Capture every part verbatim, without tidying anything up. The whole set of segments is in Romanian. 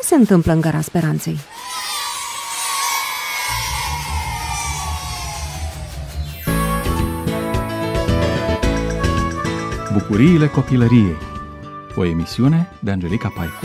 se întâmplă în Gara Speranței? Bucuriile copilăriei. O emisiune de Angelica Paicu.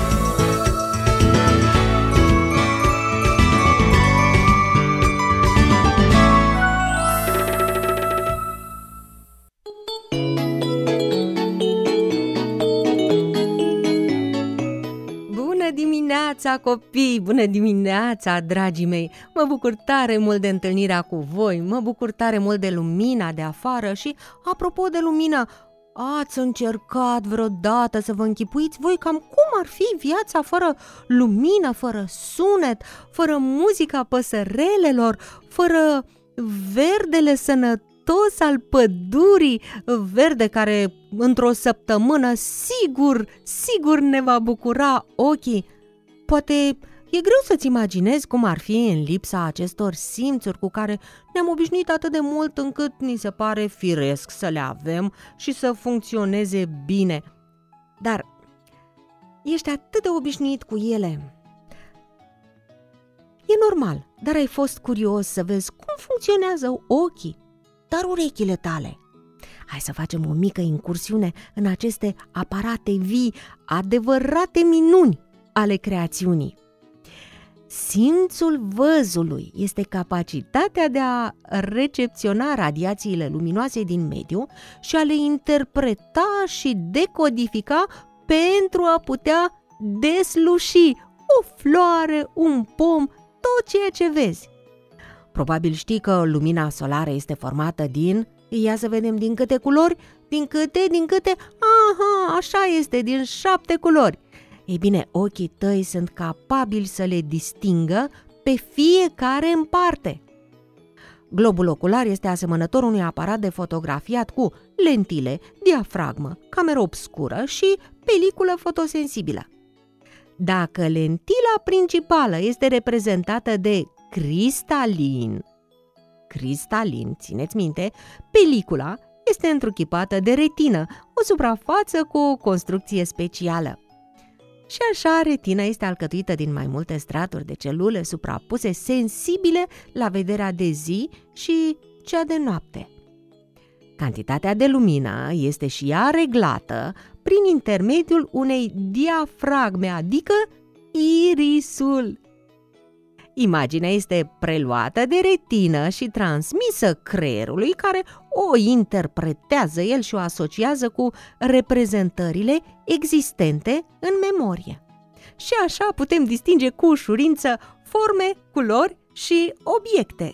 Bună dimineața, copii! Bună dimineața, dragii mei! Mă bucur tare mult de întâlnirea cu voi, mă bucur tare mult de lumina de afară și, apropo de lumină, ați încercat vreodată să vă închipuiți voi cam cum ar fi viața fără lumină, fără sunet, fără muzica păsărelelor, fără verdele sănătos al pădurii, verde care într-o săptămână sigur, sigur ne va bucura ochii? Poate e greu să-ți imaginezi cum ar fi în lipsa acestor simțuri cu care ne-am obișnuit atât de mult încât ni se pare firesc să le avem și să funcționeze bine. Dar ești atât de obișnuit cu ele. E normal, dar ai fost curios să vezi cum funcționează ochii, dar urechile tale. Hai să facem o mică incursiune în aceste aparate vii, adevărate minuni ale creațiunii. Simțul văzului este capacitatea de a recepționa radiațiile luminoase din mediu și a le interpreta și decodifica pentru a putea desluși o floare, un pom, tot ceea ce vezi. Probabil știi că lumina solară este formată din, ia să vedem din câte culori, din câte, din câte, aha, așa este, din șapte culori. Ei bine, ochii tăi sunt capabili să le distingă pe fiecare în parte. Globul ocular este asemănător unui aparat de fotografiat cu lentile, diafragmă, cameră obscură și peliculă fotosensibilă. Dacă lentila principală este reprezentată de cristalin, cristalin, țineți minte, pelicula este întruchipată de retină, o suprafață cu o construcție specială. Și așa, retina este alcătuită din mai multe straturi de celule suprapuse, sensibile la vederea de zi și cea de noapte. Cantitatea de lumină este și ea reglată prin intermediul unei diafragme, adică irisul. Imaginea este preluată de retină și transmisă creierului, care o interpretează el și o asociază cu reprezentările existente în memorie. Și așa putem distinge cu ușurință forme, culori și obiecte.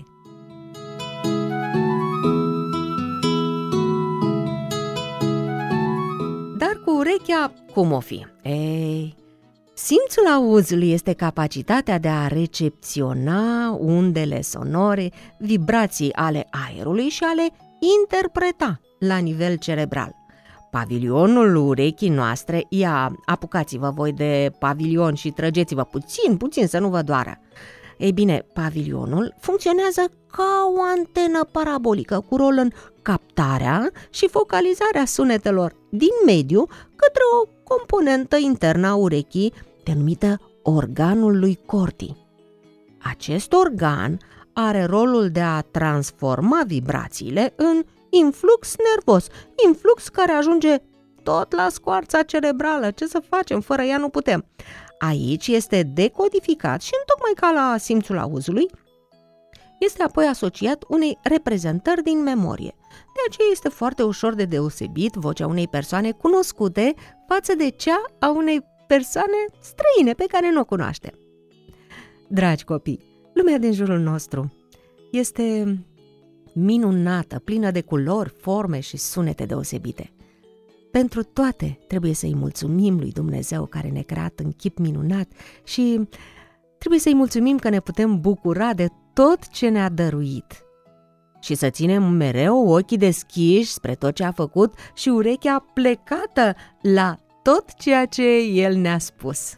Dar cu urechea cum o fi? Ei... Simțul auzului este capacitatea de a recepționa undele sonore, vibrații ale aerului și a le interpreta la nivel cerebral. Pavilionul urechii noastre, ia, apucați-vă voi de pavilion și trăgeți-vă puțin, puțin să nu vă doară. Ei bine, pavilionul funcționează ca o antenă parabolică cu rol în captarea și focalizarea sunetelor din mediu către o componentă internă a urechii denumită organul lui Corti. Acest organ are rolul de a transforma vibrațiile în influx nervos, influx care ajunge tot la scoarța cerebrală. Ce să facem? Fără ea nu putem. Aici este decodificat și, întocmai ca la simțul auzului, este apoi asociat unei reprezentări din memorie. De aceea este foarte ușor de deosebit vocea unei persoane cunoscute față de cea a unei persoane străine pe care nu o cunoaștem. Dragi copii, lumea din jurul nostru este minunată, plină de culori, forme și sunete deosebite. Pentru toate trebuie să-i mulțumim lui Dumnezeu care ne-a creat în chip minunat și trebuie să-i mulțumim că ne putem bucura de tot ce ne-a dăruit. Și să ținem mereu ochii deschiși spre tot ce a făcut și urechea plecată la tot ceea ce El ne-a spus.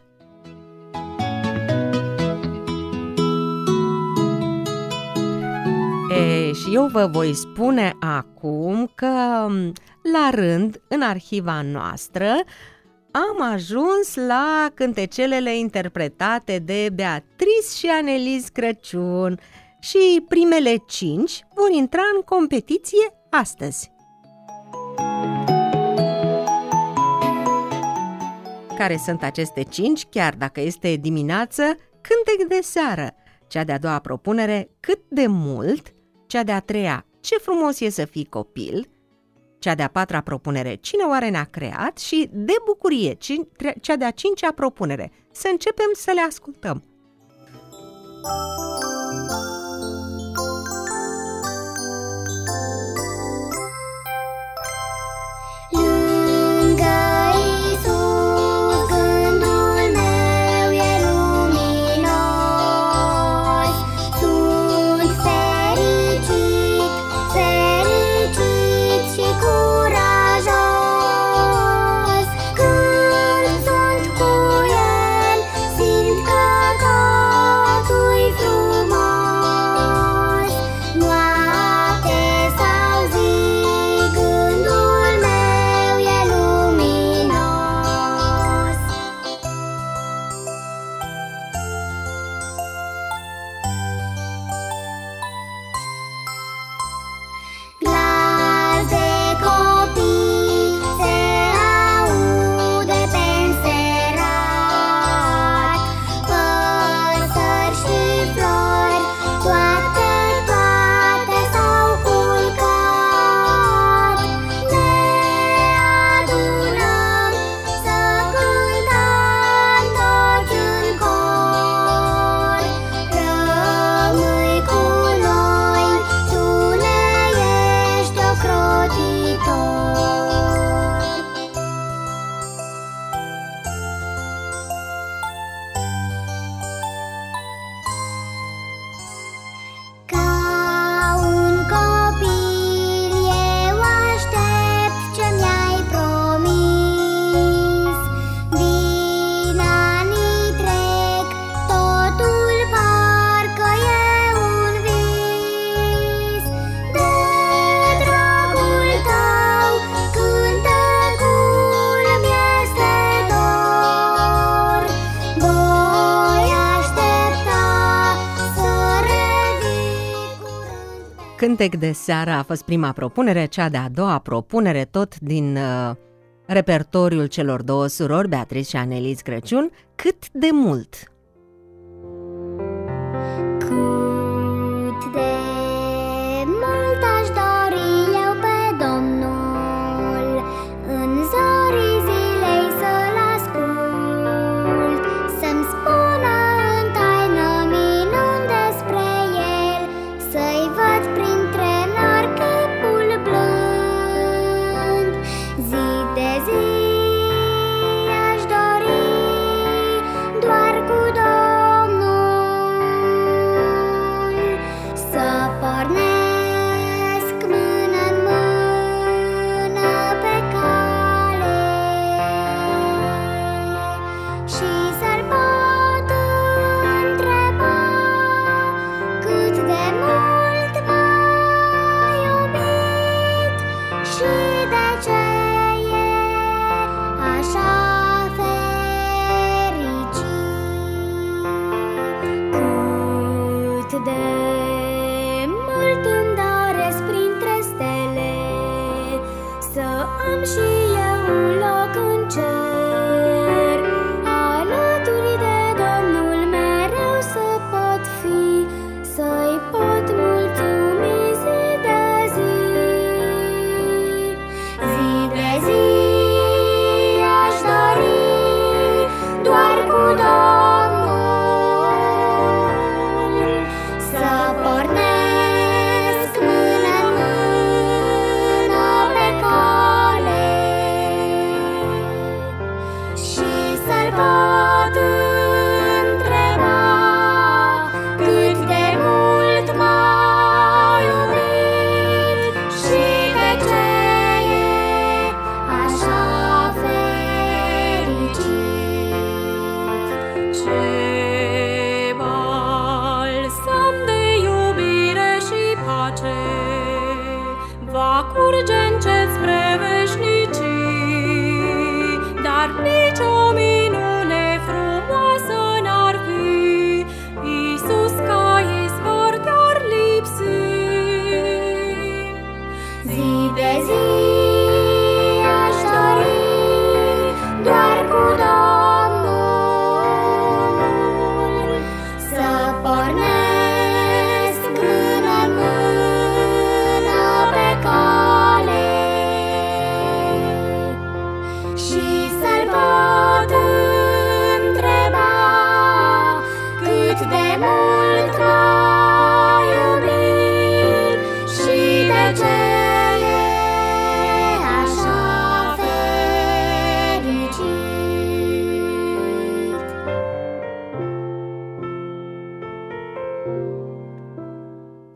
E, și eu vă voi spune acum că, la rând, în arhiva noastră, am ajuns la cântecelele interpretate de Beatrice și Aneliz Crăciun și primele cinci vor intra în competiție astăzi. Care sunt aceste cinci, chiar dacă este dimineață? Cântec de seară. Cea de-a doua propunere, Cât de mult. Cea de-a treia, Ce frumos e să fii copil. Cea de-a patra propunere, Cine oare ne-a creat? Și De bucurie, cea de-a cincea propunere. Să începem să le ascultăm. Cântec de seară a fost prima propunere, cea de-a doua propunere, tot din uh, repertoriul celor două surori, Beatrice și Aneliz Crăciun, Cât de mult. Cât de mult aș dori eu pe Domnul, în zorii zilei să-L ascult, să-mi spună în taină minuni despre El, să-i văd printre nori chipul blând. Zi de zi aș dori doar cu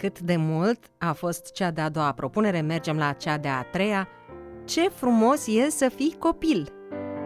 cât de mult a fost cea de-a doua propunere, mergem la cea de-a treia. Ce frumos e să fii copil!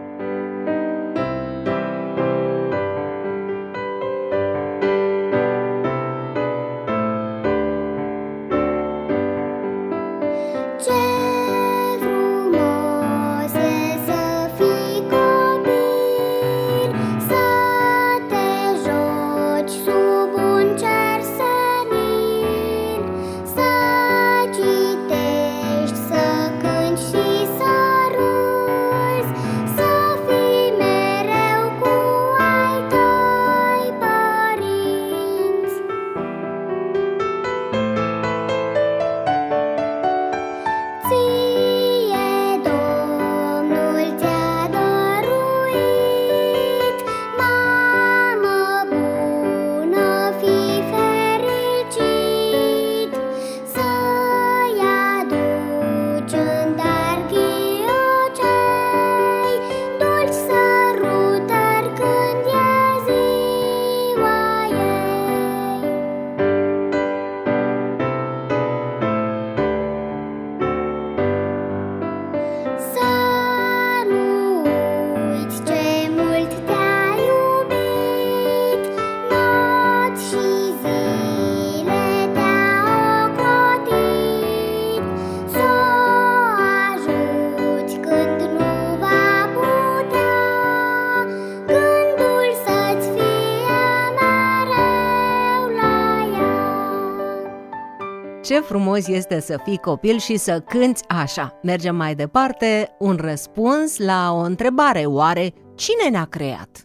Ce frumos este să fii copil și să cânți așa! Mergem mai departe, un răspuns la o întrebare. Oare cine ne-a creat?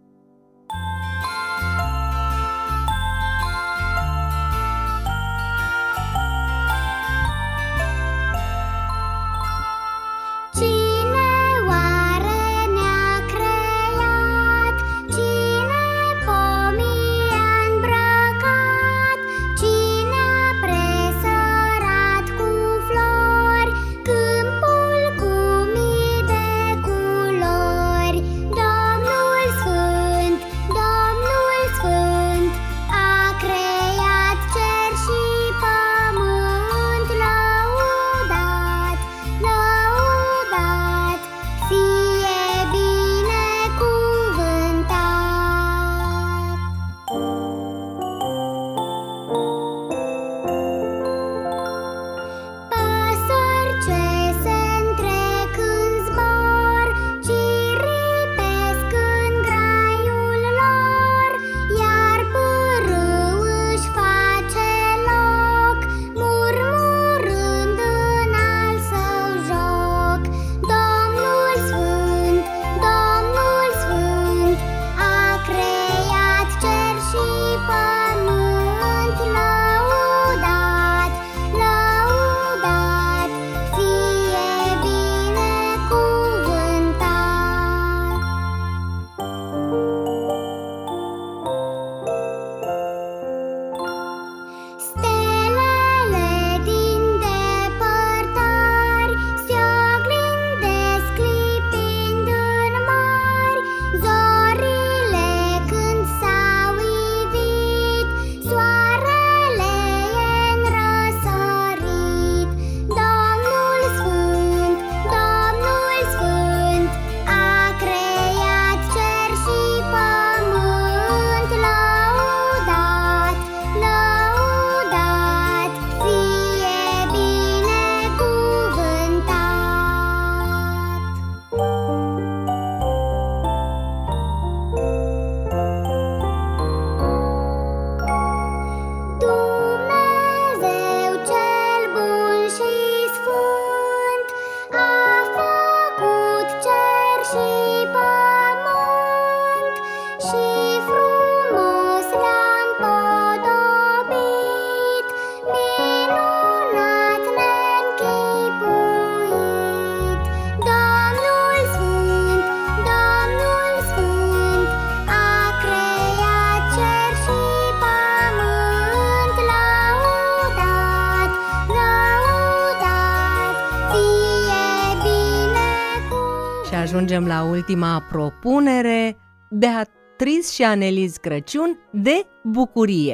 Ajungem la ultima propunere, Beatriz și Aneliz Crăciun, de bucurie.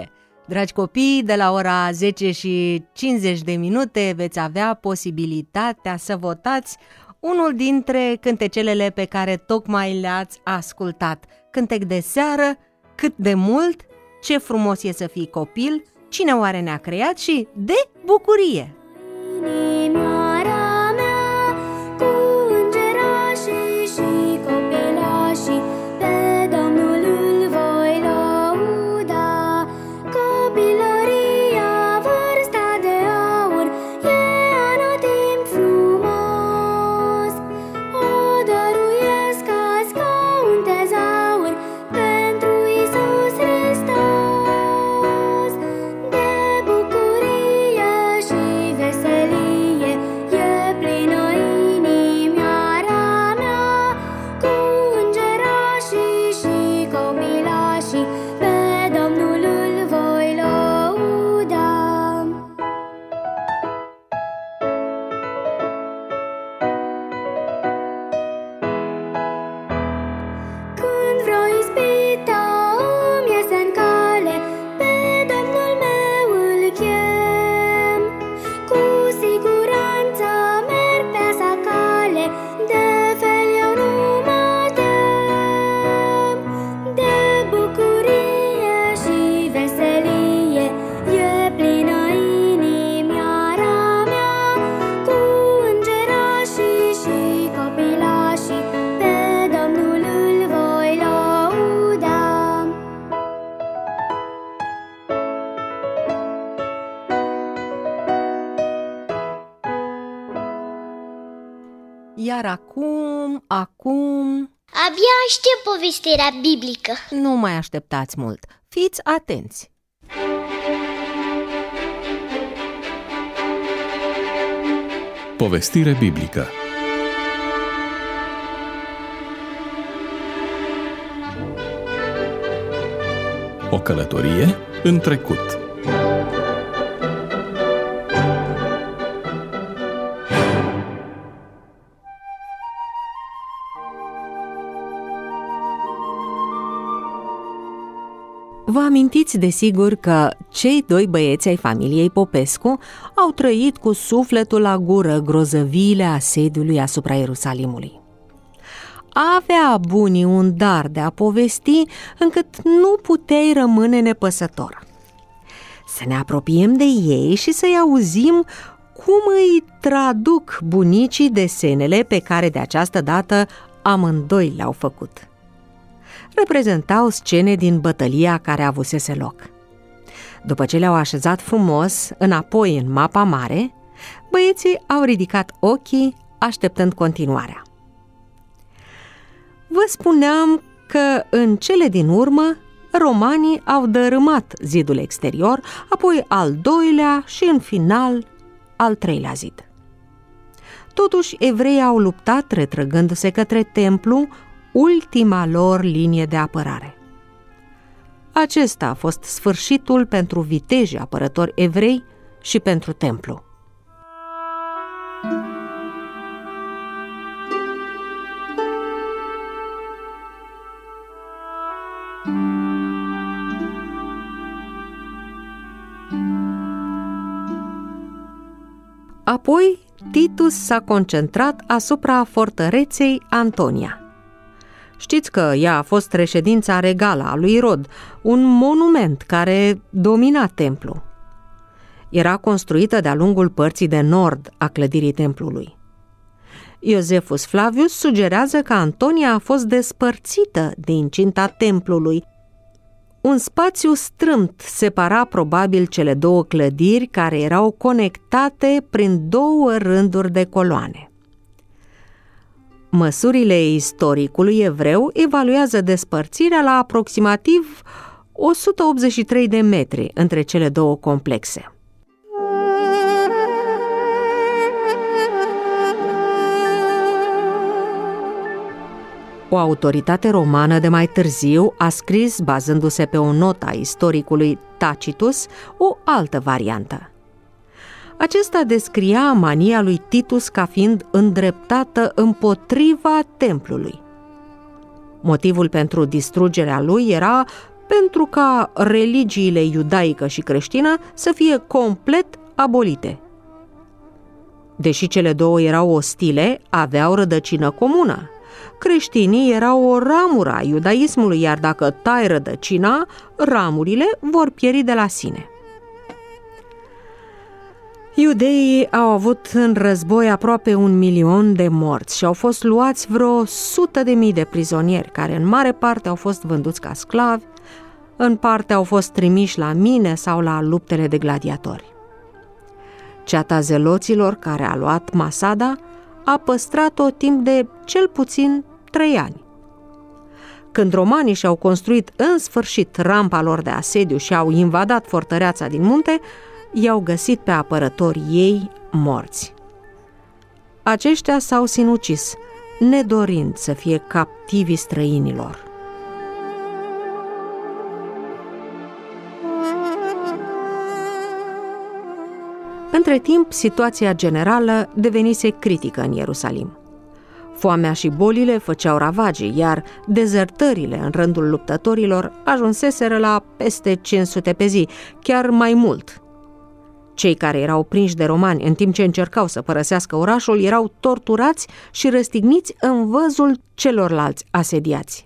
Dragi copii, de la ora zece și cincizeci de minute veți avea posibilitatea să votați unul dintre cântecelele pe care tocmai le-ați ascultat. Cântec de seară, cât de mult, ce frumos e să fii copil, cine oare ne-a creat și de bucurie. Inimioara mea, cu îngerașii și copilașii, pe Domnul îl voi lăuda. Copilăria, vârsta de aur, e anotimp frumos. O dăruiesc azi ca un tezaur pentru Iisus Hristos. De bucurie și veselie e plină inimioara mea, cu îngerașii și copilașii, pe Domnul îl voi lăuda. Când vreo ispită îmi iese în cale, pe Domnul meu îl chem. Cu siguranță merg pe sa cale, de fel eu nu mă tem. De bucurie și veselie e plină inimioara mea, cu îngerașii și copilașii, pe Domnul îl voi lăuda. Iar acum, acum, Abia aștept povestirea biblică. nu mai așteptați mult, fiți atenți. Povestire biblică. O călătorie în trecut. Vă amintiți desigur că cei doi băieți ai familiei Popescu au trăit cu sufletul la gură grozăviile asediului asupra Ierusalimului. Avea bunii un dar de a povesti încât nu puteai rămâne nepăsător. Să ne apropiem de ei și să-i auzim cum îi traduc bunicii desenele pe care de această dată amândoi le-au făcut. Reprezentau scene din bătălia care avusese loc. După ce le-au așezat frumos înapoi în mapa mare, băieții au ridicat ochii așteptând continuarea. Vă spuneam că în cele din urmă romanii au dărâmat zidul exterior, apoi al doilea și în final al treilea zid. Totuși, evreii au luptat retrăgându-se către templu, ultima lor linie de apărare. Acesta a fost sfârșitul pentru vitejii apărători evrei și pentru templu. Apoi, Titus s-a concentrat asupra fortăreței Antonia. Știți că ea a fost reședința regală a lui Irod, un monument care domina templul. Era construită de-a lungul părții de nord a clădirii templului. Iosefus Flavius sugerează că Antonia a fost despărțită de incinta templului. Un spațiu strâmt separa probabil cele două clădiri care erau conectate prin două rânduri de coloane. Măsurile istoricului evreu evaluează despărțirea la aproximativ o sută optzeci și trei de metri între cele două complexe. O autoritate romană de mai târziu a scris, bazându-se pe o notă a istoricului Tacitus, o altă variantă. Acesta descria mania lui Titus ca fiind îndreptată împotriva templului. Motivul pentru distrugerea lui era pentru ca religiile iudaică și creștină să fie complet abolite. Deși cele două erau ostile, aveau rădăcină comună. Creștinii erau o ramură a iudaismului, iar dacă tai rădăcina, ramurile vor pieri de la sine. Iudeii au avut în război aproape un milion de morți și au fost luați vreo sută de mii de prizonieri, care în mare parte au fost vânduți ca sclavi, în parte au fost trimiși la mine sau la luptele de gladiatori. Ceata zeloților care a luat Masada a păstrat-o timp de cel puțin trei ani. Când romanii și-au construit în sfârșit rampa lor de asediu și au invadat fortăreața din munte, i-au găsit pe apărătorii ei morți. Aceștia s-au sinucis, nedorind să fie captivi străinilor. Între timp, situația generală devenise critică în Ierusalim. Foamea și bolile făceau ravagii, iar dezertările în rândul luptătorilor ajunseseră la peste cinci sute pe zi, chiar mai mult. Cei care erau prinși de romani în timp ce încercau să părăsească orașul erau torturați și răstigniți în văzul celorlalți asediați.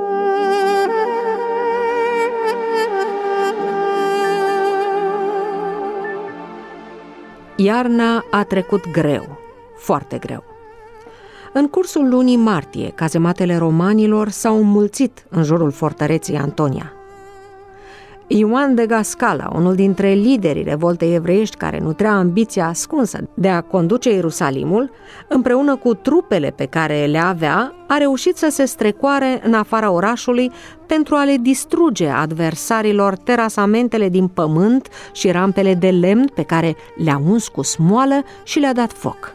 Iarna a trecut greu, foarte greu. În cursul lunii martie, cazematele romanilor s-au înmulțit în jurul fortăreții Antonia. Ioan de Gascala, unul dintre liderii revoltei evreiești care nutrea ambiția ascunsă de a conduce Ierusalimul, împreună cu trupele pe care le avea, a reușit să se strecoare în afara orașului pentru a le distruge adversarilor terasamentele din pământ și rampele de lemn pe care le-a uns cu smoală și le-a dat foc.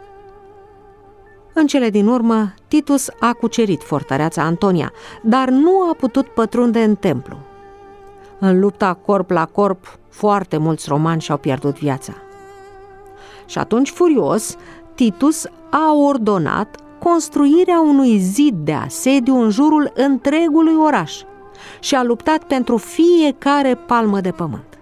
În cele din urmă, Titus a cucerit fortăreața Antonia, dar nu a putut pătrunde în templu. În lupta corp la corp, foarte mulți romani și-au pierdut viața. Și atunci, furios, Titus a ordonat construirea unui zid de asediu în jurul întregului oraș și a luptat pentru fiecare palmă de pământ.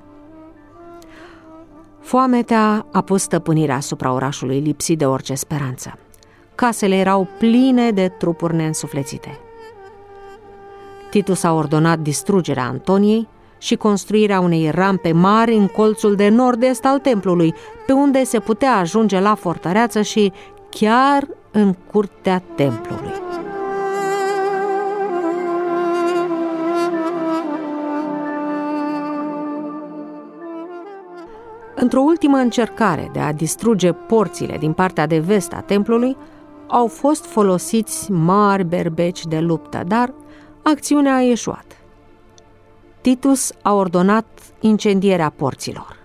Foametea a pus stăpânirea asupra orașului, lipsit de orice speranță. Casele erau pline de trupuri neînsuflețite. Titus a ordonat distrugerea Antoniei și construirea unei rampe mari în colțul de nord-est al templului, pe unde se putea ajunge la fortăreață și chiar în curtea templului. Într-o ultimă încercare de a distruge porțile din partea de vest a templului, au fost folosiți mari berbeci de luptă, dar acțiunea a eșuat. Titus a ordonat incendierea porților.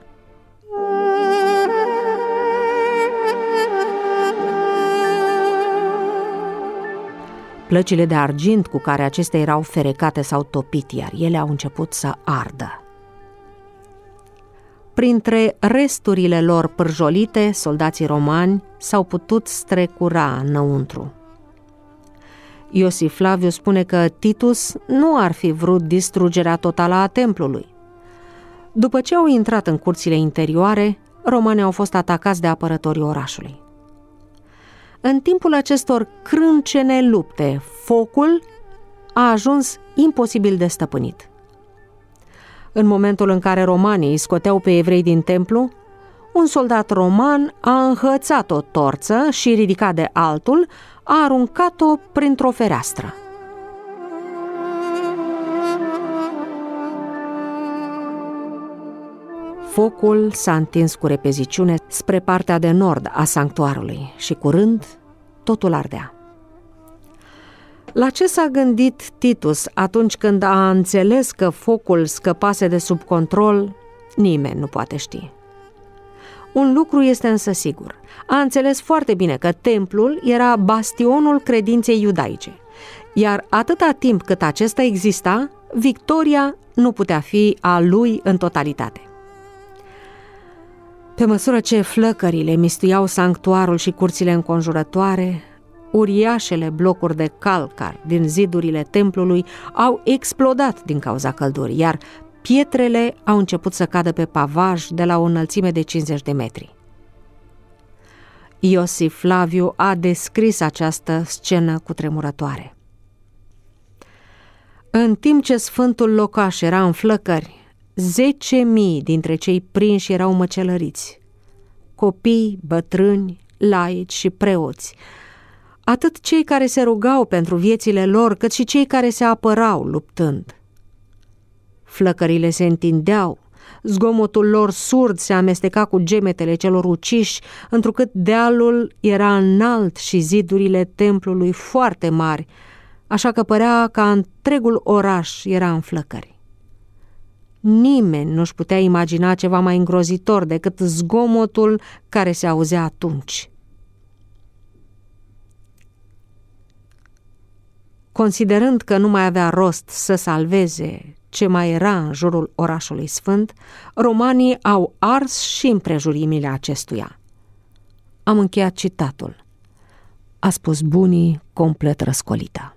Plăcile de argint cu care acestea erau ferecate s-au topit, iar ele au început să ardă. Printre resturile lor pârjolite, soldații romani s-au putut strecura înăuntru. Iosif Flaviu spune că Titus nu ar fi vrut distrugerea totală a templului. După ce au intrat în curțile interioare, romanii au fost atacați de apărătorii orașului. În timpul acestor crâncene lupte, focul a ajuns imposibil de stăpânit. În momentul în care romanii îi scoteau pe evrei din templu, un soldat roman a înhățat o torță și, ridicat de altul, a aruncat-o printr-o fereastră. Focul s-a întins cu repeziciune spre partea de nord a sanctuarului și curând totul ardea. La ce s-a gândit Titus atunci când a înțeles că focul scăpase de sub control, nimeni nu poate ști. Un lucru este însă sigur. A înțeles foarte bine că templul era bastionul credinței iudaice, iar atâta timp cât acesta exista, victoria nu putea fi a lui în totalitate. Pe măsură ce flăcările mistuiau sanctuarul și curțile înconjurătoare, Uriașele blocuri de calcar din zidurile templului au explodat din cauza căldurii, iar pietrele au început să cadă pe pavaj de la o înălțime de cincizeci de metri. Iosif Flaviu a descris această scenă cutremurătoare. În timp ce sfântul locaș era în flăcări, zece mii dintre cei prinși erau măcelăriți. Copii, bătrâni, laici și preoți, atât cei care se rugau pentru viețile lor, cât și cei care se apărau luptând. Flăcările se întindeau, zgomotul lor surd se amesteca cu gemetele celor uciși, întrucât dealul era înalt și zidurile templului foarte mari, așa că părea că întregul oraș era în flăcări. Nimeni nu-și putea imagina ceva mai îngrozitor decât zgomotul care se auzea atunci. Considerând că nu mai avea rost să salveze ce mai era în jurul orașului sfânt, romanii au ars și împrejurimile acestuia. Am încheiat citatul, a spus bunii complet răscolită.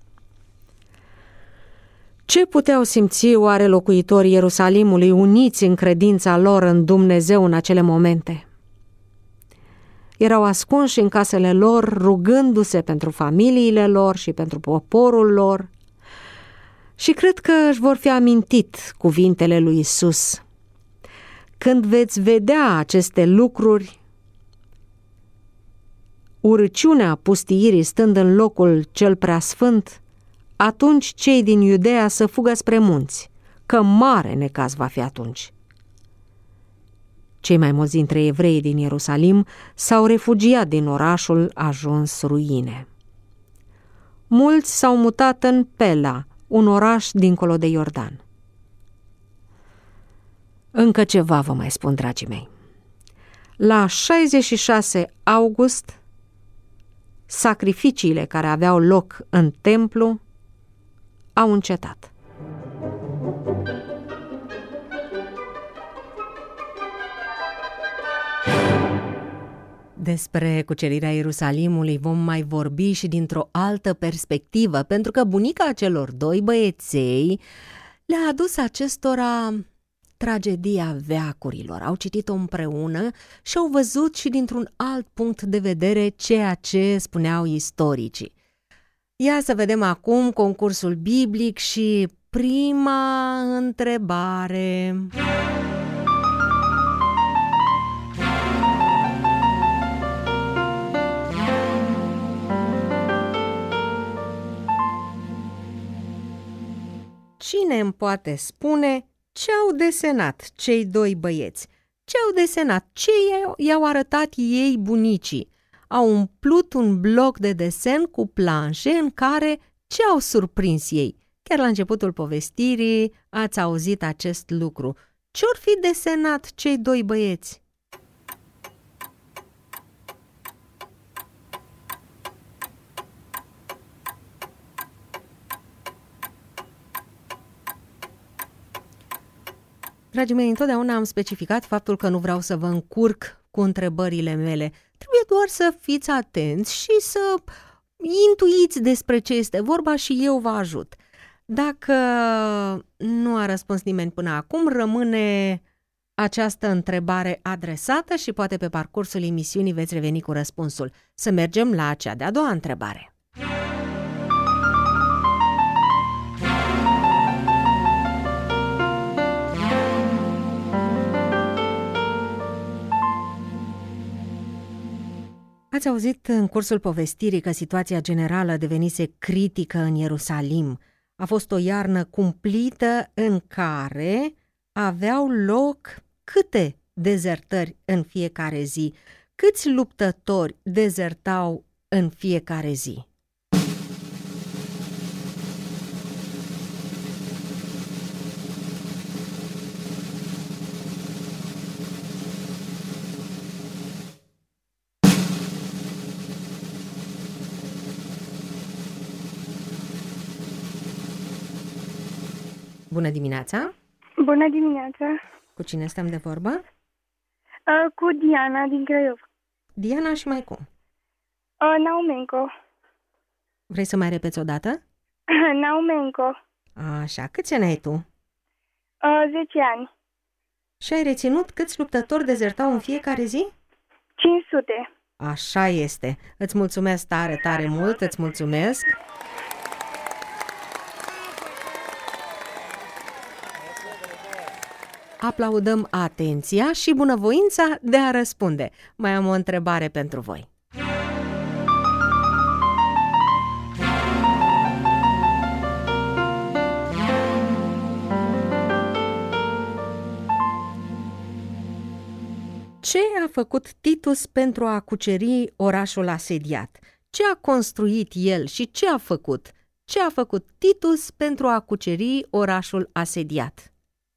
Ce puteau simți oare locuitorii Ierusalimului uniți în credința lor în Dumnezeu în acele momente? Erau ascunși în casele lor, rugându-se pentru familiile lor și pentru poporul lor, și cred că își vor fi amintit cuvintele lui Isus. Când veți vedea aceste lucruri, urăciunea pustiirii stând în locul cel preasfânt, atunci cei din Iudeea să fugă spre munți, că mare necaz va fi atunci. Cei mai mulți dintre evreii din Ierusalim s-au refugiat din orașul ajuns ruine. Mulți s-au mutat în Pela, un oraș dincolo de Iordan. Încă ceva vă mai spun, dragii mei. La șaizeci și șase august, sacrificiile care aveau loc în templu au încetat. Despre cucerirea Ierusalimului vom mai vorbi și dintr-o altă perspectivă, pentru că bunica celor doi băieței le-a adus acestora tragedia veacurilor. Au citit-o împreună și au văzut și dintr-un alt punct de vedere ceea ce spuneau istoricii. Ia să vedem acum concursul biblic și prima întrebare. Cine îmi poate spune ce au desenat cei doi băieți? Ce au desenat? Ce i-au arătat ei bunicii? Au umplut un bloc de desen cu planșe în care ce au surprins ei? Chiar la începutul povestirii ați auzit acest lucru. Ce-or fi desenat cei doi băieți? Dragii mei, întotdeauna am specificat faptul că nu vreau să vă încurc cu întrebările mele. Trebuie doar să fiți atenți și să intuiți despre ce este vorba și eu vă ajut. Dacă nu a răspuns nimeni până acum, rămâne această întrebare adresată și poate pe parcursul emisiunii veți reveni cu răspunsul. Să mergem la cea de-a doua întrebare. Ați auzit în cursul povestirii că situația generală devenise critică în Ierusalim. A fost o iarnă cumplită în care aveau loc câte dezertări în fiecare zi? Câți luptători dezertau în fiecare zi? Bună dimineața! Bună dimineața! Cu cine stăm de vorbă? Uh, cu Diana din Craiova. Diana și mai cum? Uh, Naumenco. Vrei să mai repeți o dată? Naumenco. Așa, câți ani ai tu? Uh, zece ani. Și ai reținut câți luptători dezertau în fiecare zi? cinci sute. Așa este. Îți mulțumesc tare, tare mult, îți mulțumesc. Aplaudăm atenția și bunăvoința de a răspunde. Mai am o întrebare pentru voi. Ce a făcut Titus pentru a cuceri orașul asediat? Ce a construit el și ce a făcut? Ce a făcut Titus pentru a cuceri orașul asediat?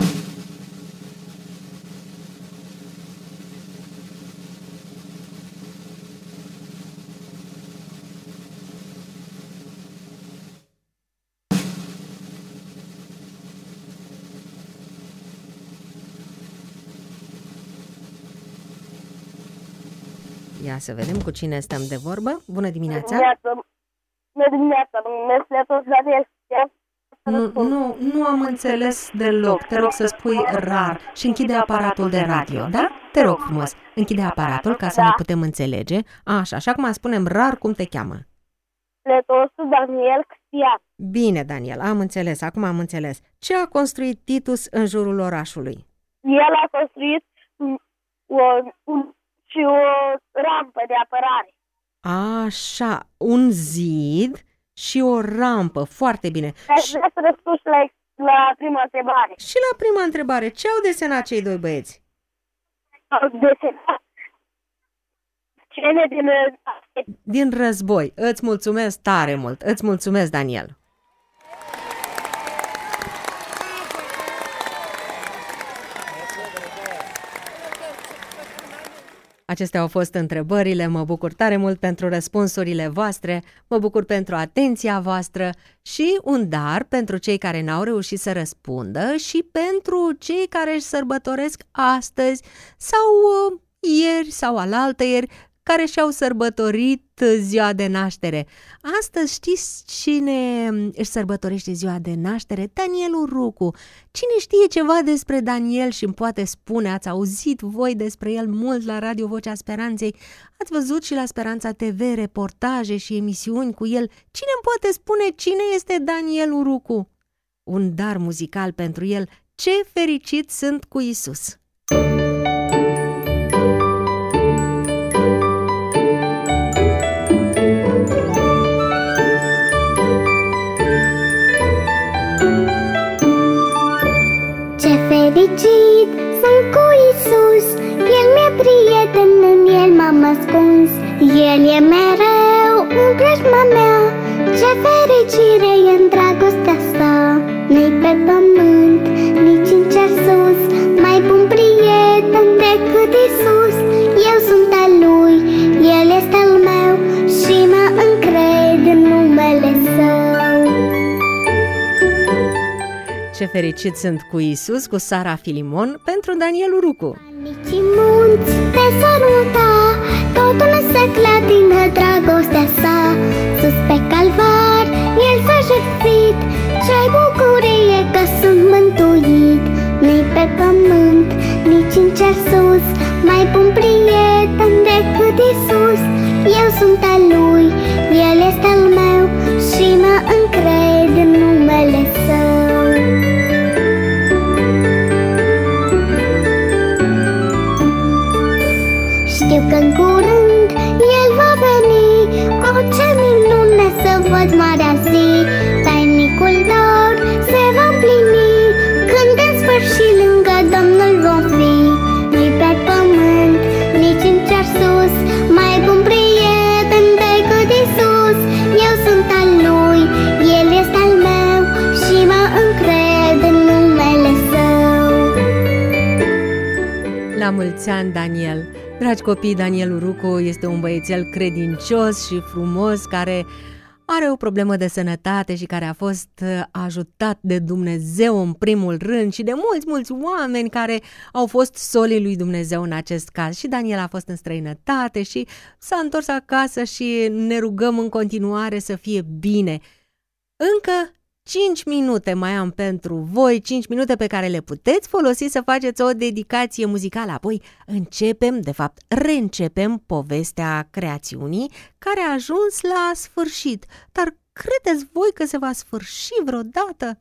Ia să vedem cu cine stăm de vorbă. Bună dimineața! Bună dimineața! Numesc Letos Daniel. Nu, nu, nu am înțeles deloc. Te rog să spui rar și închide aparatul de radio, da? Te rog frumos, închide aparatul ca să ne putem înțelege. Așa, așa cum spunem rar, cum te cheamă? Letos Daniel Cristian. Bine, Daniel, am înțeles, acum am înțeles. Ce a construit Titus în jurul orașului? El a construit o, un, și o rampă de apărare. Așa, un zid și o rampă, foarte bine. Aș vrea să răspuns la, la prima întrebare. Și la prima întrebare, ce au desenat cei doi băieți? Au desenat scene din, din război. Îți mulțumesc tare mult, îți mulțumesc, Daniel. Acestea au fost întrebările, mă bucur tare mult pentru răspunsurile voastre, mă bucur pentru atenția voastră și un dar pentru cei care n-au reușit să răspundă și pentru cei care își sărbătoresc astăzi sau uh, ieri sau alaltăieri, care și-au sărbătorit ziua de naștere. Astăzi știți cine își sărbătorește ziua de naștere? Daniel Urucu. Cine știe ceva despre Daniel și îmi poate spune, ați auzit voi despre el mult la Radio Vocea Speranței, ați văzut și la Speranța T V reportaje și emisiuni cu el. Cine îmi poate spune cine este Daniel Urucu? Un dar muzical pentru el. Ce fericit sunt cu Isus! Fericit sunt cu Isus, El mi-e prieten, în El m-am ascuns. El e mereu în preajma mea, ce fericire e în dragostea sa. Nici pe pământ, nici în cer sus, mai bun prieten decât Isus. Eu sunt al Lui, El este al meu și mă încred în numele Său. Ce fericit sunt cu Isus, cu Sara Filimon, pentru Daniel Urucu. Nici munți te săruta, totul se clătină dragostea sa. Sus pe calvar, El s-a jertfit, ce bucurie că sunt mântuit. Nici pe pământ, nici în cer sus, mai bun prieten decât Isus. Eu sunt al Lui, El este al meu și mă încred în numele Său. Știu că în curând El va veni, o ce minune să văd marea zi. Tainicul dor se va împlini, când în sfârșit lângă Domnul vom fi. Nici pe pământ, nici în cer sus, mai bun prieten decât Isus. Eu sunt al Lui, El este al meu și mă încred în numele Său. La mulți ani, Daniel! Dragi copii, Daniel Urucu este un băiețel credincios și frumos care are o problemă de sănătate și care a fost ajutat de Dumnezeu în primul rând și de mulți, mulți oameni care au fost solii lui Dumnezeu în acest caz. Și Daniel a fost în străinătate și s-a întors acasă și ne rugăm în continuare să fie bine. Încă cinci minute mai am pentru voi, cinci minute pe care le puteți folosi să faceți o dedicație muzicală. Apoi începem, de fapt reîncepem povestea creațiunii care a ajuns la sfârșit. Dar credeți voi că se va sfârși vreodată?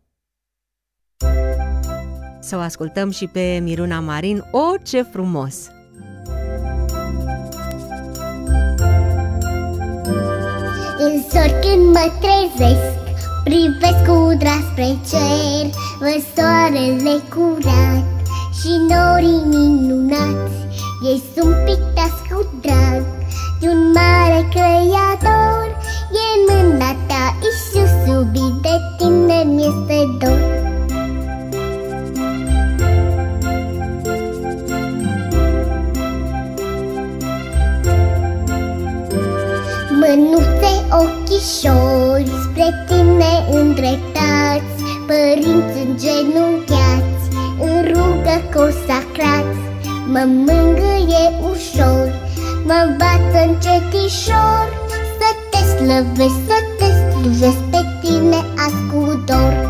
Să o ascultăm și pe Miruna Marin. O, ce frumos! În zori când mă trezesc, privesc cu drag spre cer, văd soarele curat și norii minunați. Ei sunt pictați cu drag de un mare creator. E în mâna ta, Iisus iubit, de tine mi-este dor. Mânuțe, ochișori spre tine îndreptați, părinți îngenunchiați, în rugă consacrați. Mă mângâie ușor, mă învață încetișor, să te slăvesc, să te slujesc, pe tine ascult dor.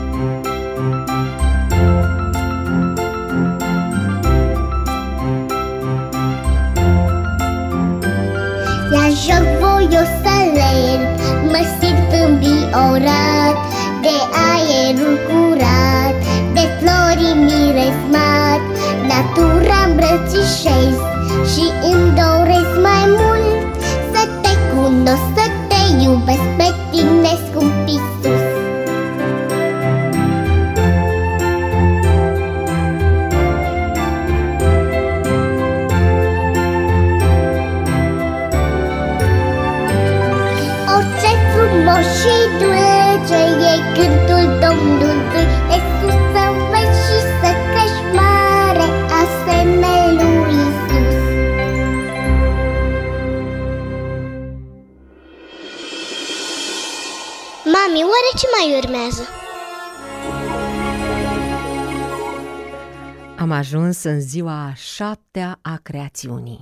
La joc voios să alerg, mă simt înviorat de aerul curat, de florii miresmat. Natura îmbrățișez și îmi doresc mai mult să te cunosc, să te iubesc, pe tine, scump Iisus. Și dulce e cântul Domnului, Iisus, să vezi și să crești mare, asemenea lui Iisus. Mami, oare ce mai urmează? Am ajuns în ziua a șaptea a creațiunii.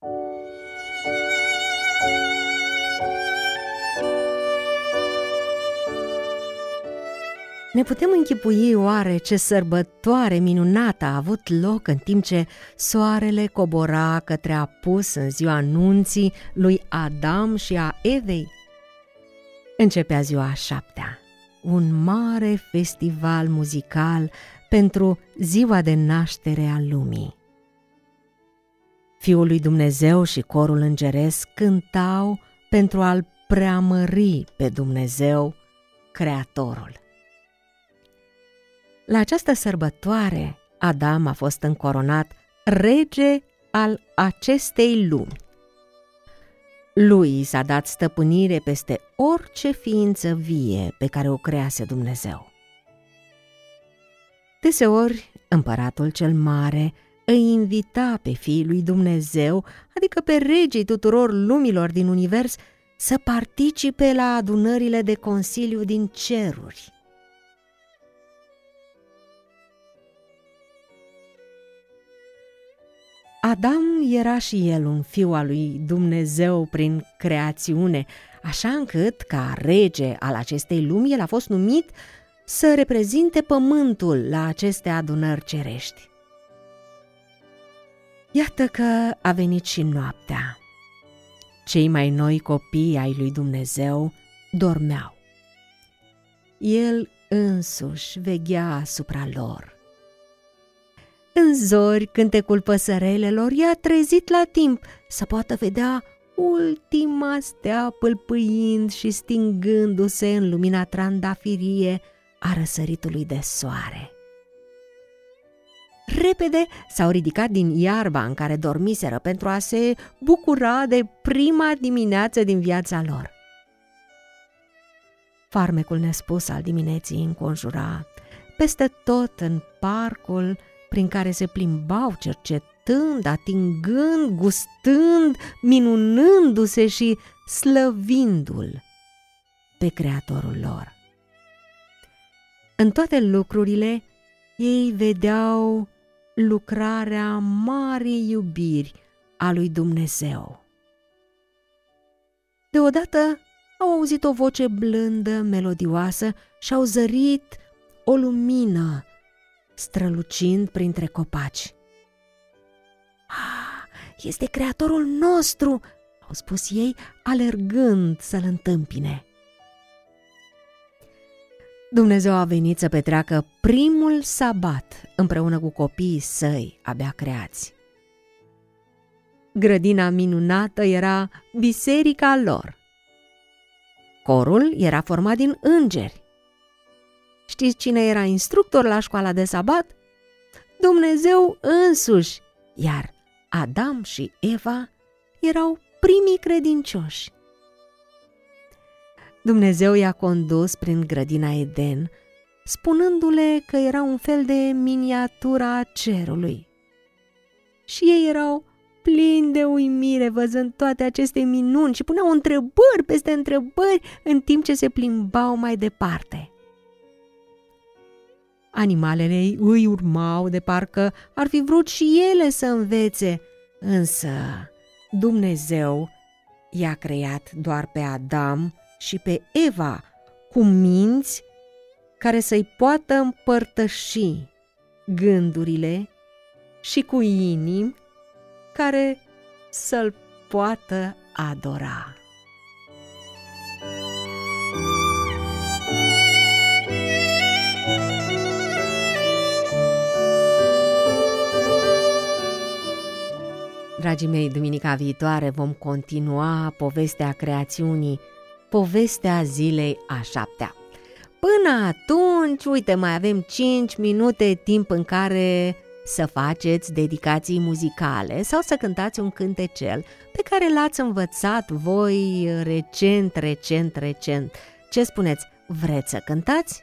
Ne putem închipui oare ce sărbătoare minunată a avut loc în timp ce soarele cobora către apus în ziua anunții lui Adam și a Evei? Începea ziua a șaptea, un mare festival muzical pentru ziua de naștere a lumii. Fiul lui Dumnezeu și corul îngeresc cântau pentru a-L preamări pe Dumnezeu, Creatorul. La această sărbătoare, Adam a fost încoronat rege al acestei lumi. Lui s-a dat stăpânire peste orice ființă vie pe care o crease Dumnezeu. Deseori, împăratul cel mare îi invita pe fiii lui Dumnezeu, adică pe regii tuturor lumilor din univers, să participe la adunările de consiliu din ceruri. Adam era și el un fiu al lui Dumnezeu prin creațiune, așa încât, ca rege al acestei lumi, el a fost numit să reprezinte pământul la aceste adunări cerești. Iată că a venit și noaptea. Cei mai noi copii ai lui Dumnezeu dormeau. El însuși veghea asupra lor. În zori, cântecul păsărelelor i-a trezit la timp să poată vedea ultima stea pâlpâind și stingându-se în lumina trandafirie a răsăritului de soare. Repede s-au ridicat din iarba în care dormiseră pentru a se bucura de prima dimineață din viața lor. Farmecul nespus al dimineții înconjura peste tot în parcul prin care se plimbau cercetând, atingând, gustând, minunându-se și slăvindu-l pe Creatorul lor. În toate lucrurile, ei vedeau lucrarea marii iubiri a lui Dumnezeu. Deodată au auzit o voce blândă, melodioasă și au zărit o lumină strălucind printre copaci. "Ah, este Creatorul nostru!" au spus ei, alergând să-l întâmpine. Dumnezeu a venit să petreacă primul sabat împreună cu copiii săi abia creați. Grădina minunată era biserica lor. Corul era format din îngeri. Știți cine era instructor la școala de sabat? Dumnezeu însuși, iar Adam și Eva erau primii credincioși. Dumnezeu i-a condus prin grădina Eden, spunându-le că era un fel de miniatura cerului. Și ei erau plini de uimire văzând toate aceste minuni și puneau întrebări peste întrebări în timp ce se plimbau mai departe. Animalele îi urmau de parcă ar fi vrut și ele să învețe, însă Dumnezeu i-a creat doar pe Adam și pe Eva cu minți care să-i poată împărtăși gândurile și cu inimi care să-l poată adora. Dragii mei, duminica viitoare vom continua povestea creațiunii, povestea zilei a șaptea. Până atunci, uite, mai avem cinci minute timp în care să faceți dedicații muzicale sau să cântați un cântecel pe care l-ați învățat voi recent, recent, recent. Ce spuneți? Vreți să cântați?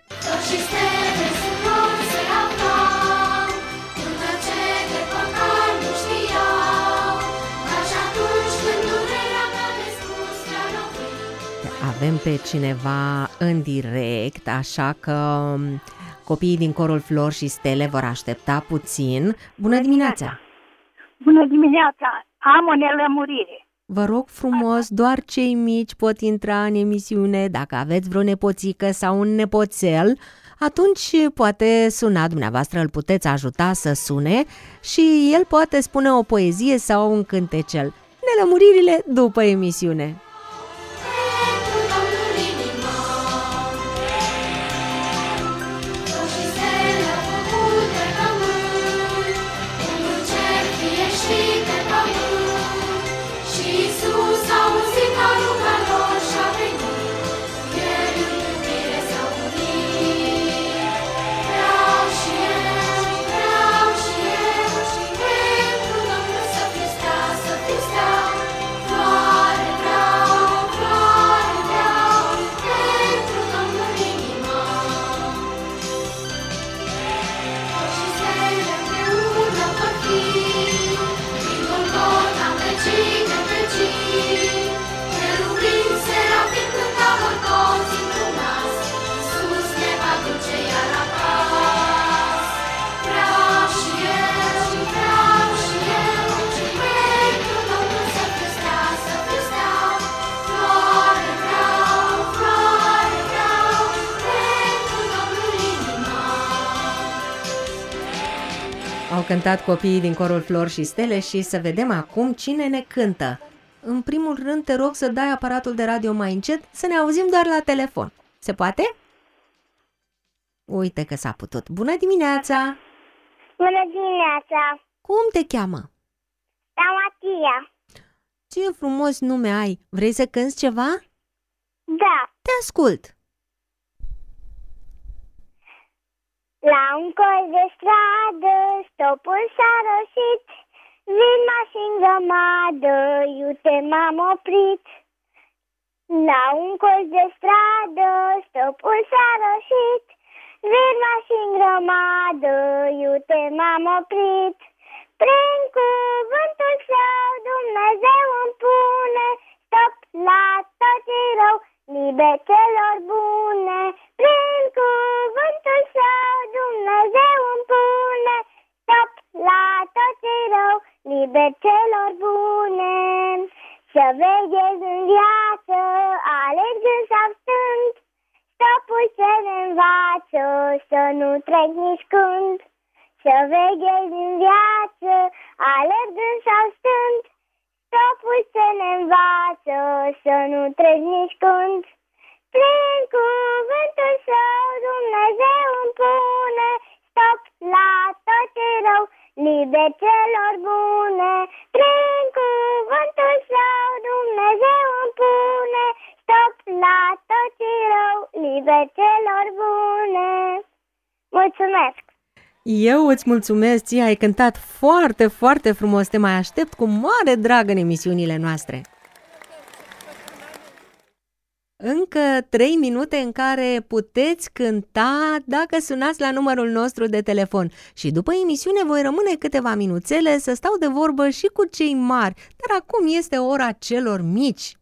Avem pe cineva în direct, așa că copiii din corul Flori și Stele vor aștepta puțin. Bună dimineața! Bună dimineața! Am o nelămurire. Vă rog frumos, doar cei mici pot intra în emisiune. Dacă aveți vreo nepoțică sau un nepoțel, atunci poate suna dumneavoastră, îl puteți ajuta să sune și el poate spune o poezie sau un cântecel. Nelămuririle după emisiune. Au cântat copiii din corul Flori și Stele și să vedem acum cine ne cântă. În primul rând te rog să dai aparatul de radio mai încet, să ne auzim doar la telefon. Se poate? Uite că s-a putut. Bună dimineața! Bună dimineața! Cum te cheamă? Da, Matia. Ce frumos nume ai! Vrei să cânți ceva? Da. Te ascult! La un colț de stradă, stopul s-a roșit, vin mașini grămadă, iute m-am oprit. La un colț de stradă, stopul s-a roșit, vin mașini grămadă, iute m-am oprit. Prin cuvântul său Dumnezeu îmi pune stop la tot ce rău, liber celor bune, prin cuvântul său Dumnezeu îmi pune stop la tot ce rău, liber celor bune. Să veghezi în viață, alergând sau stând, stopul ce ne învață, să nu trec nici când. Să veghezi în viață, alergând sau stând, stopul ce ne învață, să nu trec nici când. Prin cuvântul său Dumnezeu îmi pune stop la tot ce rău, liber celor bune. Prin cuvântul său Dumnezeu îmi pune stop la tot ce rău, liber celor bune. Mulțumesc! Eu îți mulțumesc, ție ai cântat foarte, foarte frumos. Te mai aștept cu mare drag în emisiunile noastre. Încă trei minute în care puteți cânta dacă sunați la numărul nostru de telefon. Și după emisiune voi rămâne câteva minuțele să stau de vorbă și cu cei mari. Dar acum este ora celor mici.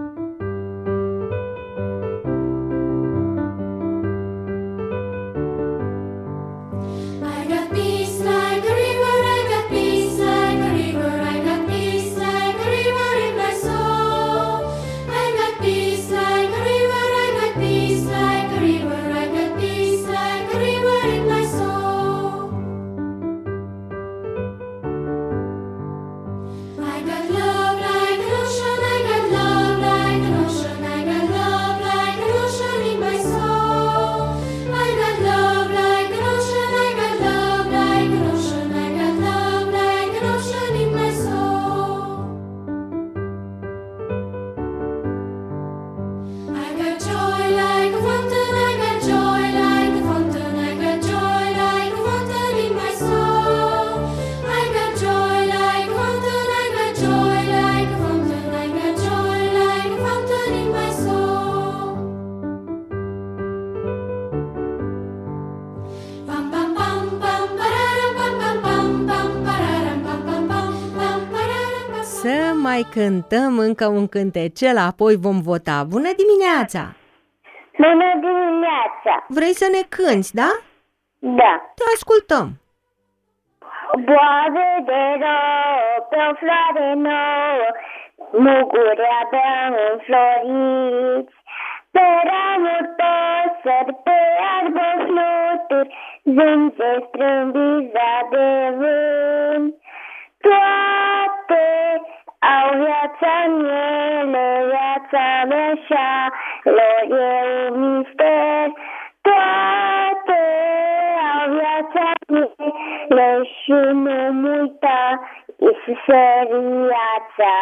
Mai cântăm încă un cântecel, apoi vom vota. Bună dimineața! Bună dimineața! Vrei să ne cânti, da? Da. Te ascultăm! Boabe de rouă pe o floare nouă, muguri abia înfloriți, pe ramuri păsări, pe iarbă fluturi, zânce strâmbiza de vânt. Toate au viața în ele, viața mea așa, lor e un mister. Toate au viața în ele și nu-mi uita, Iisuse viața.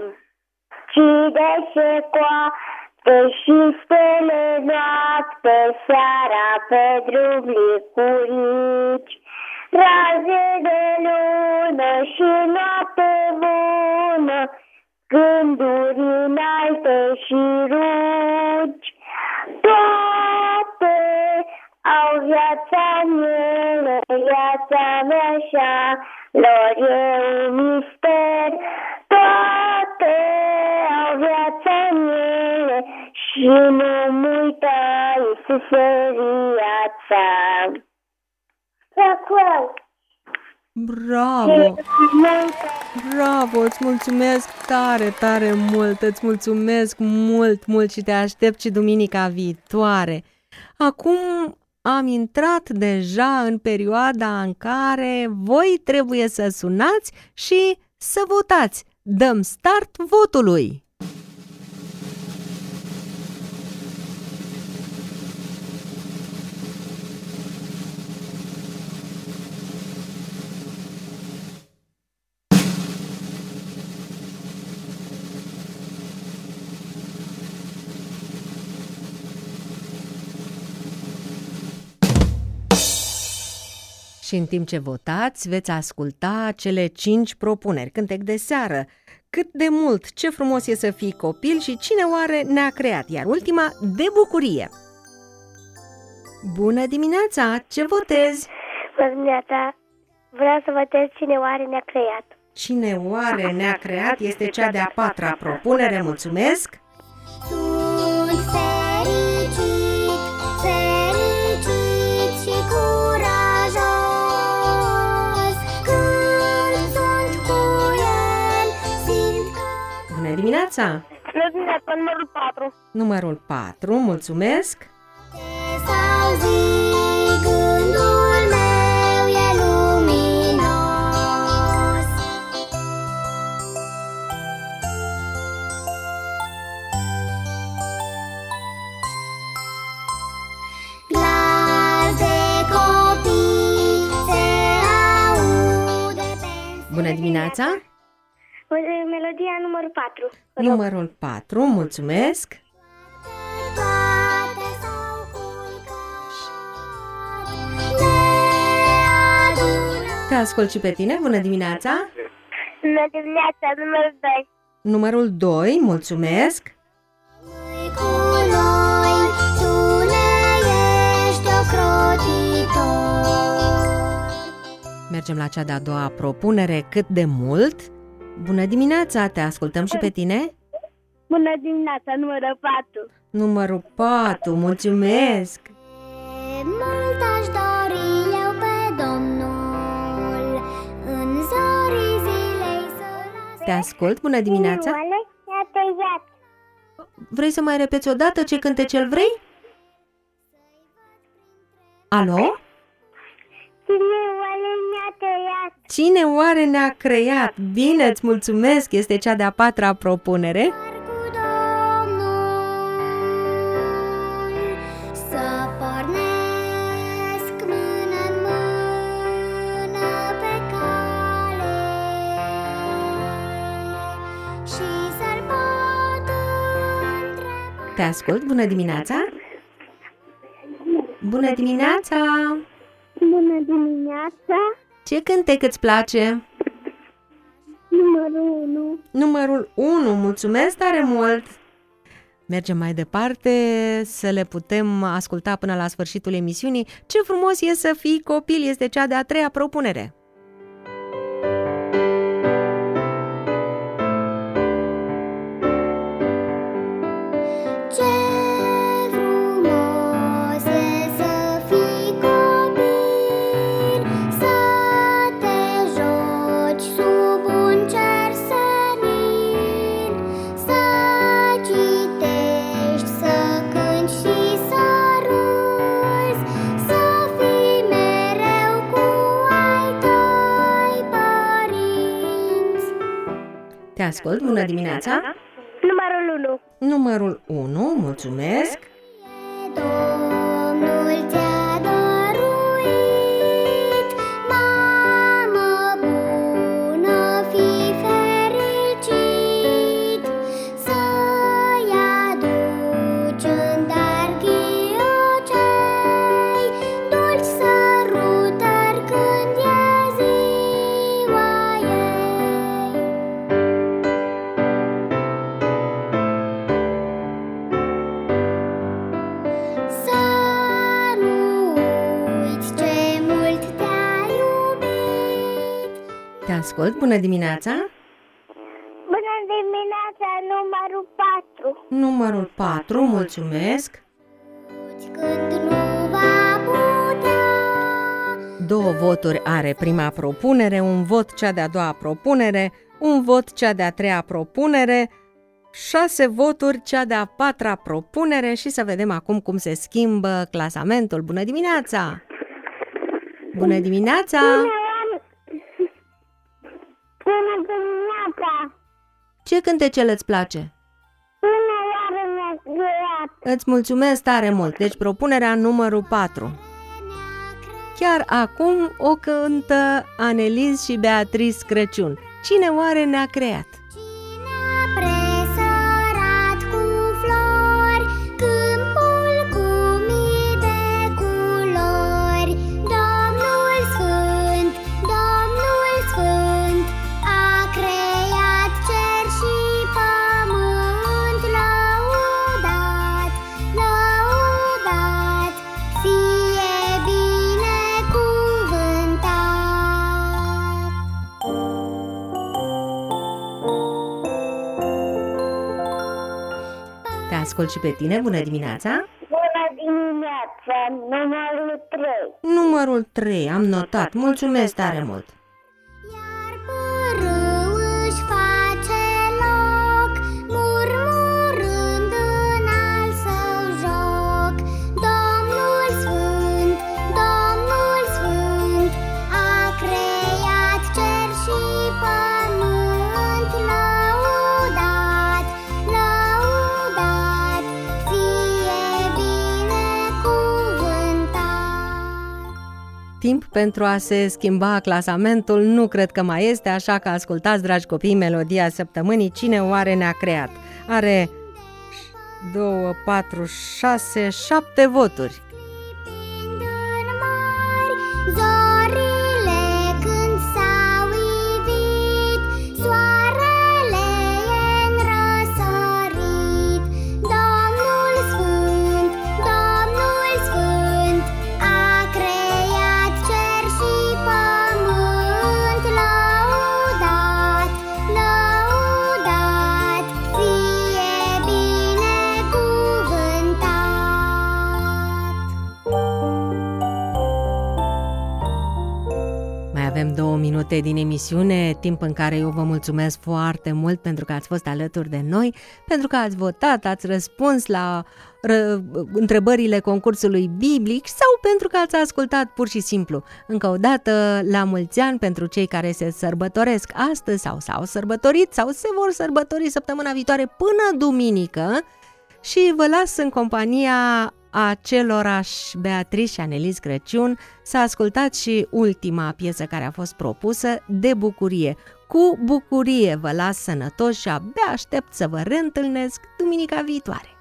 Cine se coapte și stele noapte, seara pe drum licurici, raze de lună și noapte bună, gânduri înalte și rugi. Toate au viața în ele, viața mea așa, lor e un mister. Toate au viața în ele și nu-mi uita, Iisuse viața. Bravo! Bravo! Îți mulțumesc tare, tare mult! Îți mulțumesc mult, mult și te aștept și duminica viitoare. Acum am intrat deja în perioada în care voi trebuie să sunați și să votați. Dăm start votului! Și în timp ce votați, veți asculta cele cinci propuneri. Cântec de seară, cât de mult, ce frumos e să fii copil și cine oare ne-a creat, iar ultima, de bucurie. Bună dimineața, ce votezi? Bună dimineața, vreau să votez cine oare ne-a creat. Cine oare ne-a creat este cea de-a patra propunere, mulțumesc! Tu dimineața! Bună dimineața, numărul patru. Numărul patru, mulțumesc! Sau zi, gândul meu e luminos. Glas de copii se aude pe Bună dimineața! Melodia numărul patru. Numărul patru, mulțumesc! toate s-au culcat, le adunăm. Te ascult și pe tine, bună dimineața! Bună dimineața, numărul doi. Numărul doi, mulțumesc! Nu-i cu noi, tu ne ești ocrotitor. Mergem la cea de-a doua propunere, cât de mult? Bună dimineața, te ascultăm și pe tine? Bună dimineața, numărul patru. Numărul patru, mulțumesc! Mult aș dori eu pe Domnul, în zorii zilei să las. Te ascult, bună dimineața! Oale ne-a tăiat. Vrei să mai repeți o dată ce cântecel vrei? Alo? Cine oale ne-a tăiat? Cine oare ne-a creat? Bine, îți mulțumesc! Este cea de-a patra propunere. Cu Domnul să pornesc mână-n mână pe cale și să-l pot întreba. Te ascult, bună dimineața! Bună dimineața! Bună dimineața, Ce cântec îți place? numărul unu. Numărul unu, mulțumesc tare mult! Mergem mai departe să le putem asculta până la sfârșitul emisiunii. Ce frumos e să fii copil, este cea de-a treia propunere. Ce frumos e să fii copil, să te joci sub un cer senin, să citești, să cânti și să râzi, să fii mereu cu ai tăi părinți. Te ascult, bună dimineața! Numărul unu. Numărul unu, mulțumesc! Domnul ți-a dăruit, mamă bună, fii fericit, să-i aduci în dar ghiocei, dulci sărutări când e ziua ei. Să nu uiți ce mult te-a iubit. Te ascult, bună dimineața! Bună dimineața, numărul patru. Numărul patru, mulțumesc! Când nu va putea. Două voturi are prima propunere, un vot cea de-a doua propunere, un vot cea de-a treia propunere, șase voturi cea de-a patra propunere și să vedem acum cum se schimbă clasamentul. Bună dimineața! Bună dimineața! Bună dimineața, Ce cântecel îți place? bună oară mi-a creat. Îți mulțumesc tare mult! Deci propunerea numărul patru. Chiar acum o cântă Aneliz și Beatrice Crăciun. Cine oare ne-a creat? Cine a presărat cu flori câmpul cu mii de culori? Domnul Sfânt, Domnul Sfânt a creat cer și pământ. Lăudat, lăudat, fie binecuvântat. Te ascult și pe tine, bună dimineața! Bună dimineața, numărul trei. Numărul trei, am notat, mulțumesc tare mult! Iar pârâu își face loc, timp pentru a se schimba clasamentul nu cred că mai este, așa că ascultați, dragi copii, melodia săptămânii. Cine oare ne-a creat? Are două, patru, șase, șapte voturi. Zorile când s-au ivit, soarele e-n răsărit. Domnul Sfânt, Domnul Sfânt, a creat cer și pământ. Lăudat, lăudat, fie binecuvântat. Mai avem două minute din emisiune, timp în care eu vă mulțumesc foarte mult pentru că ați fost alături de noi, pentru că ați votat, ați răspuns la ră, întrebările concursului biblic sau pentru că ați ascultat pur și simplu. Încă o dată, la mulți ani pentru cei care se sărbătoresc astăzi sau s-au sărbătorit sau se vor sărbători săptămâna viitoare până duminică, și vă las în compania acelorași Beatrice și Anelis Crăciun să ascultați și ultima piesă care a fost propusă, De bucurie. Cu bucurie vă las sănătoși și abia aștept să vă reîntâlnesc duminica viitoare.